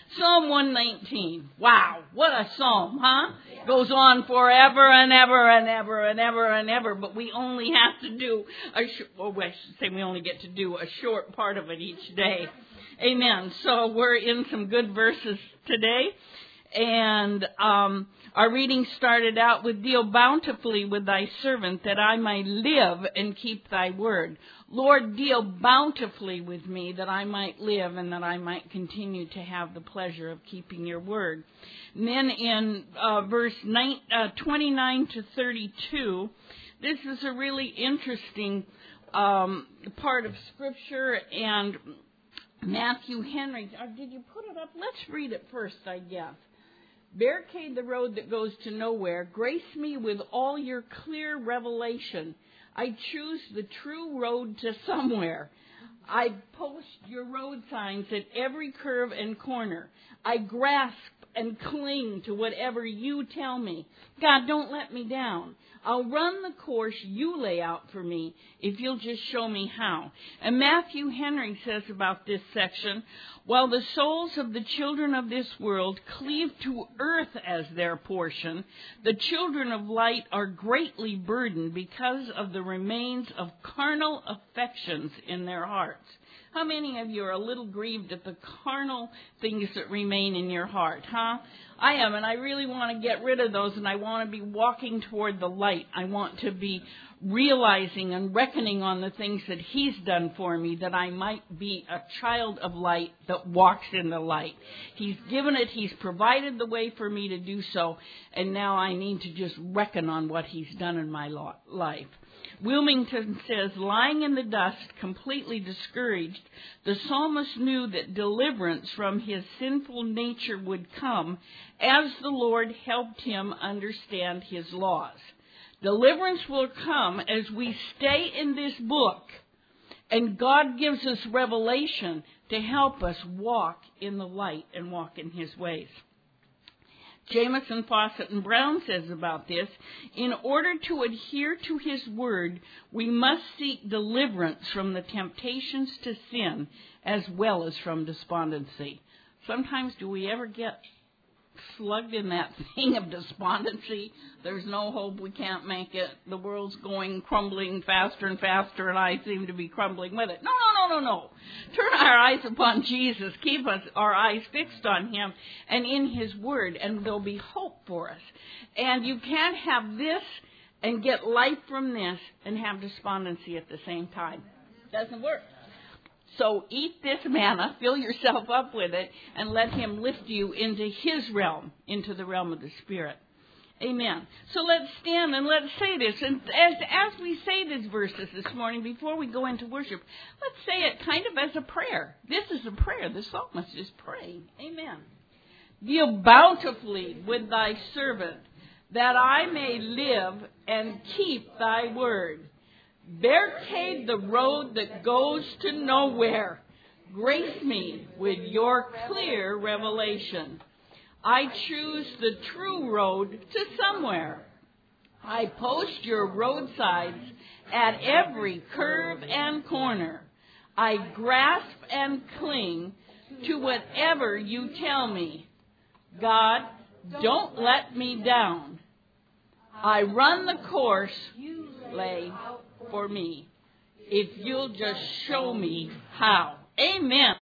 Psalm 119. Wow, what a psalm, huh? Goes on forever and ever and ever and ever and ever, but we only have to do I should say we only get to do a short part of it each day. Amen. So we're in some good verses today. And our reading started out with, deal bountifully with thy servant, that I might live and keep thy word. Lord, deal bountifully with me, that I might live and that I might continue to have the pleasure of keeping your word. And then in verse 29 to 32, this is a really interesting part of Scripture, and Matthew Henry, did you put it up? Let's read it first, I guess. Barricade the road that goes to nowhere. Grace me with all your clear revelation. I choose the true road to somewhere. I post your road signs at every curve and corner. I grasp and cling to whatever you tell me. God, don't let me down. I'll run the course you lay out for me if you'll just show me how. And Matthew Henry says about this section, while the souls of the children of this world cleave to earth as their portion, the children of light are greatly burdened because of the remains of carnal affections in their hearts. How many of you are a little grieved at the carnal things that remain in your heart, huh? I am, and I really want to get rid of those, and I want to be walking toward the light. I want to be realizing and reckoning on the things that He's done for me, that I might be a child of light that walks in the light. He's given it, He's provided the way for me to do so, and now I need to just reckon on what He's done in my life. Wilmington says, lying in the dust, completely discouraged, the psalmist knew that deliverance from his sinful nature would come as the Lord helped him understand His laws. Deliverance will come as we stay in this book, and God gives us revelation to help us walk in the light and walk in His ways. Jamieson, Fawcett, and Brown says about this, in order to adhere to His word, we must seek deliverance from the temptations to sin as well as from despondency. Sometimes do we ever get slugged in that thing of despondency? There's no hope, we can't make it, the world's going crumbling faster and faster, and I seem to be crumbling with it. No. Turn our eyes upon Jesus. Keep our eyes fixed on Him and in His word, and there'll be hope for us. And you can't have this and get life from this and have despondency at the same time. Doesn't work. So eat this manna, fill yourself up with it, and let Him lift you into His realm, into the realm of the Spirit. Amen. So let's stand and let's say this. And as we say these verses this morning, before we go into worship, let's say it kind of as a prayer. This is a prayer. The psalmist is praying. Amen. Deal bountifully with thy servant, that I may live and keep thy word. Barricade the road that goes to nowhere. Grace me with your clear revelation. I choose the true road to somewhere. I post your roadsides at every curve and corner. I grasp and cling to whatever you tell me. God, don't let me down. I run the course you lay for me, if you'll just show me how. Amen.